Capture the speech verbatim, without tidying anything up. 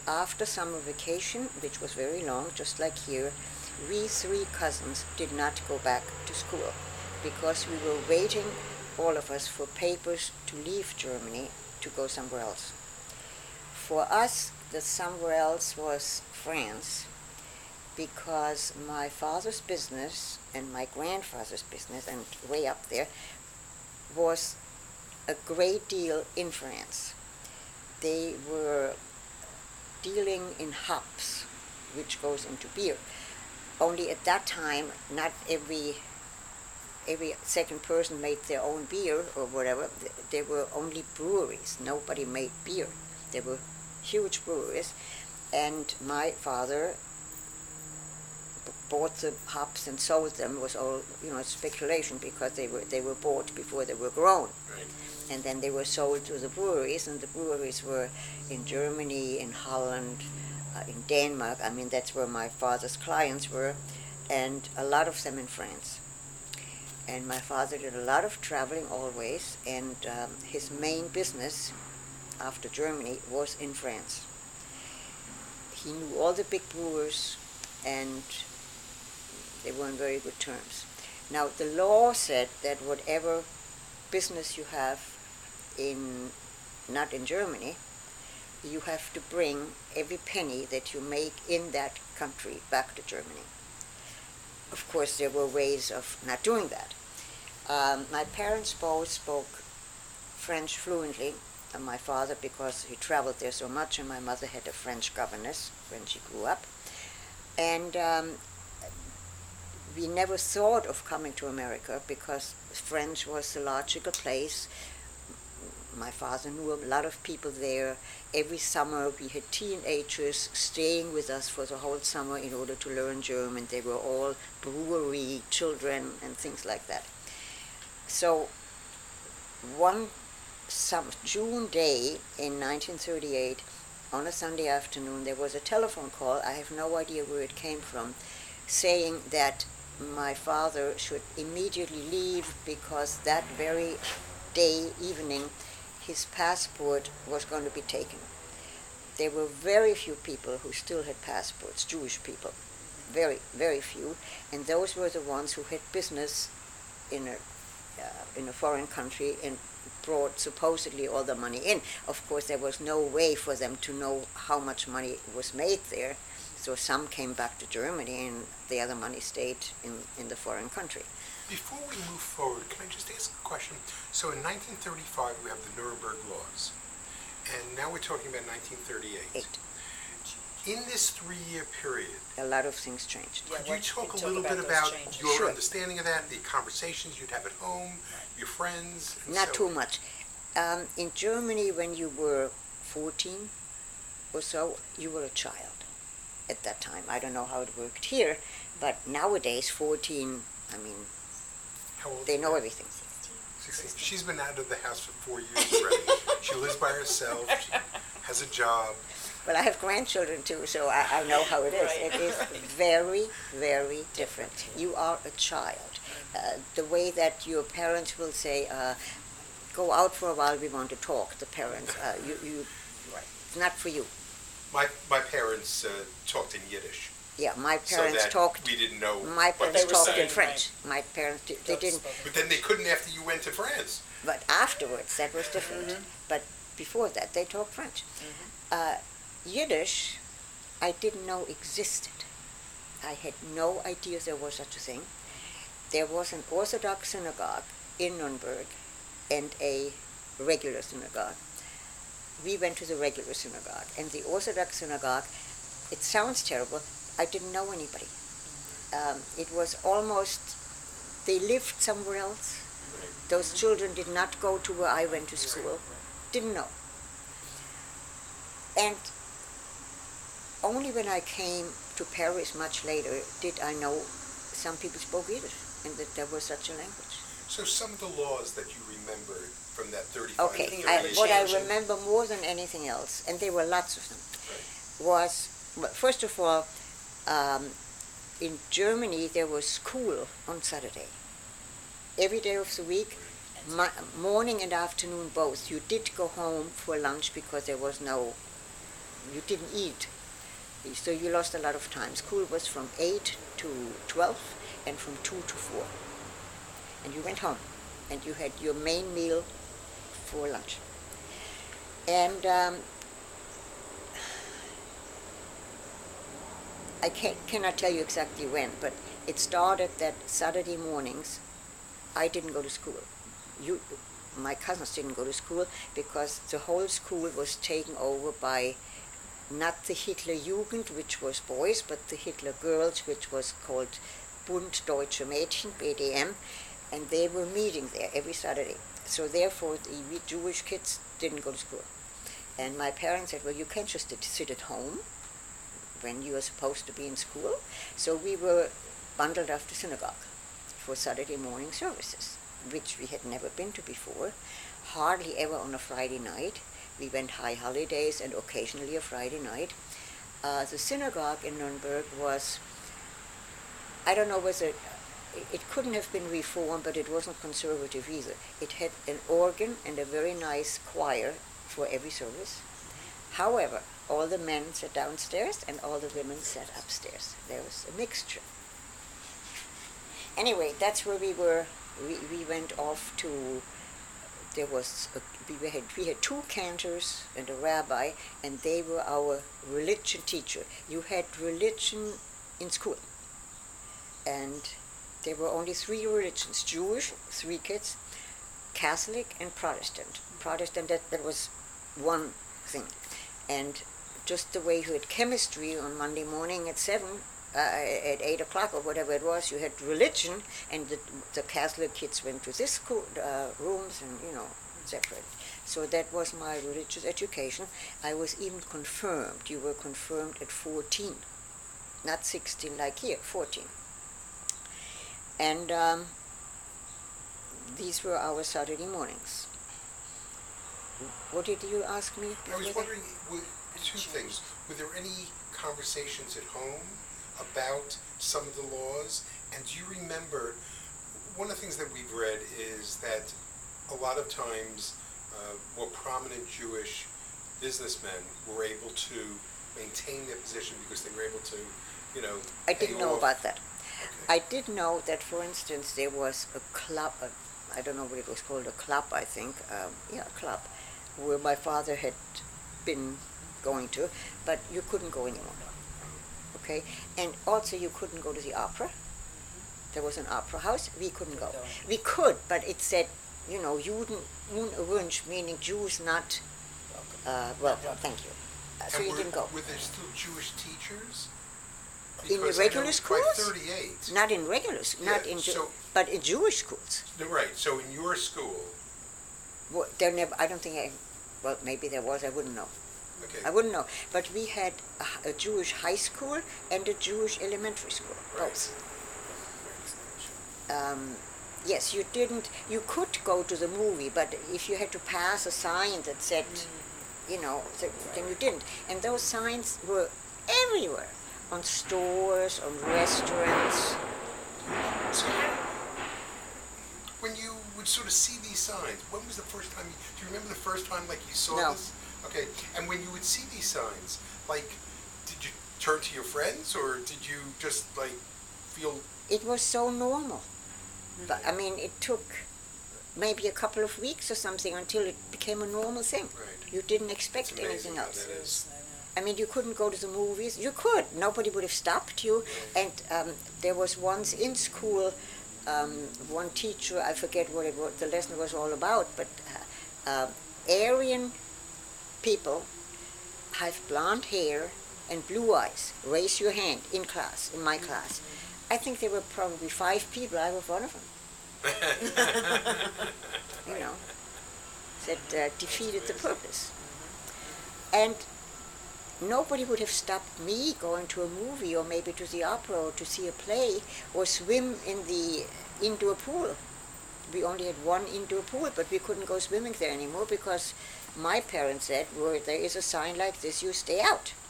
After summer vacation, which was very long, just like here, we three cousins did not go back to school because we were waiting, all of us, for papers to leave Germany to go somewhere else. For us, the somewhere else was France, because my father's business and my grandfather's business, and way up there, was a great deal in France. They were dealing in hops, which goes into beer. Only at that time, not every every second person made their own beer or whatever. There were only breweries. Nobody made beer. There were huge breweries, and my father bought the hops and sold them. It was all, you know, speculation, because they were they were bought before they were grown. Right. And then they were sold to the breweries, and the breweries were in Germany, in Holland, uh, in Denmark. I mean, that's where my father's clients were, and a lot of them in France. And my father did a lot of traveling always, and um, his main business after Germany was in France. He knew all the big brewers, and they were on very good terms. Now, the law said that whatever business you have in, not in Germany, you have to bring every penny that you make in that country back to Germany. Of course, there were ways of not doing that. Um, my parents both spoke French fluently, and my father, because he traveled there so much, and my mother had a French governess when she grew up. And um, we never thought of coming to America, because France was the logical place. My father knew a lot of people there. Every summer we had teenagers staying with us for the whole summer in order to learn German. They were all brewery children and things like that. So one some June day in nineteen thirty-eight, on a Sunday afternoon, there was a telephone call. I have no idea where it came from, saying that my father should immediately leave, because that very day, evening, his passport was going to be taken. There were very few people who still had passports, Jewish people, very, very few, and those were the ones who had business in a, uh, in a foreign country and brought supposedly all the money in. Of course, there was no way for them to know how much money was made there, so some came back to Germany and the other money stayed in, in the foreign country. Before we move forward, can I just ask a question? So in nineteen thirty-five, we have the Nuremberg laws, and now we're talking about nineteen thirty-eight. Eight. In this three-year period, A lot of things changed. Yeah, could you what- talk a talk little about bit those about changes. your Sure. understanding of that, the conversations you'd have at home, your friends? and Not so too on? much. Um, in Germany, when you were fourteen or so, you were a child at that time. I don't know how it worked here, but nowadays, fourteen, I mean, How old they is know that? everything. sixteen. She's been out of the house for four years already. She lives by herself, she has a job. Well, I have grandchildren too, so I, I know how it is. Right. It is very, very different. You are a child. Uh, the way that your parents will say, uh, go out for a while, we want to talk, the parents, uh, you, you, Right. it's not for you. My my parents uh, talked in Yiddish, Yeah, my so parents that talked, we didn't know my what parents they were talked saying. in French. My parents, di- they didn't, But then they couldn't after you went to France. but afterwards, that was different. But before that, they talked French. Uh, Yiddish, I didn't know existed. I had no idea there was such a thing. There was an Orthodox synagogue in Nuremberg and a regular synagogue. We went to the regular synagogue, and the Orthodox synagogue, it sounds terrible, I didn't know anybody. Um, it was almost, they lived somewhere else. Those children did not go to where I went to school, didn't know. And only when I came to Paris much later did I know some people spoke Yiddish and that there was such a language. So some of the laws that you remember from that thirty-five Okay, to I, thirty-eight what I years. remember more than anything else, and there were lots of them, Right. was, well, first of all, um, in Germany there was school on Saturday. Every day of the week, mo- morning and afternoon both. You did go home for lunch because there was no you didn't eat. So you lost a lot of time. School was from eight to twelve and from two to four. And you went home and you had your main meal for lunch. And um, I can't, cannot tell you exactly when, but it started that Saturday mornings I didn't go to school. You, my cousins didn't go to school because the whole school was taken over by not the Hitler Jugend, which was boys, but the Hitler girls, which was called Bund Deutsche Mädchen, B D M, and they were meeting there every Saturday. So therefore, the we Jewish kids didn't go to school. And my parents said, well, you can't just sit at home when you are supposed to be in school. So we were bundled off to synagogue for Saturday morning services, which we had never been to before, hardly ever on a Friday night. We went high holidays and occasionally a Friday night. Uh, the synagogue in Nuremberg was, I don't know whether, it, it couldn't have been reformed, but it wasn't conservative either. It had an organ and a very nice choir for every service. However, all the men sat downstairs and all the women sat upstairs. There was a mixture. Anyway, that's where we were. We, we went off to, there was, a, we had we had two cantors and a rabbi, and they were our religion teacher. You had religion in school. And there were only three religions, Jewish, three kids, Catholic and Protestant. Protestant, that, that was one thing. And just the way you had chemistry on Monday morning at seven, uh, at eight o'clock or whatever it was, you had religion, and the, the Catholic kids went to this school, uh, rooms and, you know, separate. So that was my religious education. I was even confirmed. You were confirmed at fourteen, not sixteen like here, fourteen. And um, these were our Saturday mornings. What did you ask me? I was wondering, were, two things. Were there any conversations at home about some of the laws? And do you remember, one of the things that we've read is that a lot of times uh, more prominent Jewish businessmen were able to maintain their position because they were able to, you know, I didn't know off. about that. Okay. I did know that, for instance, there was a club, a, I don't know what it was called, a club, I think, um, yeah, a club, where my father had been going to, but you couldn't go anymore, okay? And also you couldn't go to the opera. There was an opera house, we couldn't go. We could, but it said, you know, Juden, unerwünscht, meaning Jews not uh, welcome, thank you. Uh, so And you were, didn't go. were there still Jewish teachers? In the Because I regular know schools? By thirty-eight. Not in regular, s- not Yeah, in, Ju- so- but in Jewish schools. No, right, so in your school, Well, there never, I don't think I, well, maybe there was, I wouldn't know. okay. I wouldn't know. But we had a, a Jewish high school and a Jewish elementary school, Right. both. Um, yes, you didn't, you could go to the movie, but if you had to pass a sign that said, you know, th- then you didn't. And those signs were everywhere, on stores, on restaurants. So, when you would sort of see these signs, when was the first time, you, do you remember the first time, like, you saw No. this? Okay, and when you would see these signs, like, did you turn to your friends, or did you just, like, feel... It was so normal. But, I mean, it took maybe a couple of weeks or something until it became a normal thing. Right. You didn't expect It's amazing anything how else. that is. I mean, you couldn't go to the movies. You could. Nobody would have stopped you. And um, there was once in school, um, one teacher, I forget what it was, the lesson was all about, but uh, uh, Aryan people have blonde hair and blue eyes. Raise your hand in class, in my class. I think there were probably five people. I was one of them. You know, that uh, defeated the purpose. And nobody would have stopped me going to a movie or maybe to the opera or to see a play or swim in the indoor pool. We only had one indoor pool, but we couldn't go swimming there anymore because my parents said, well, there is a sign like this, you stay out.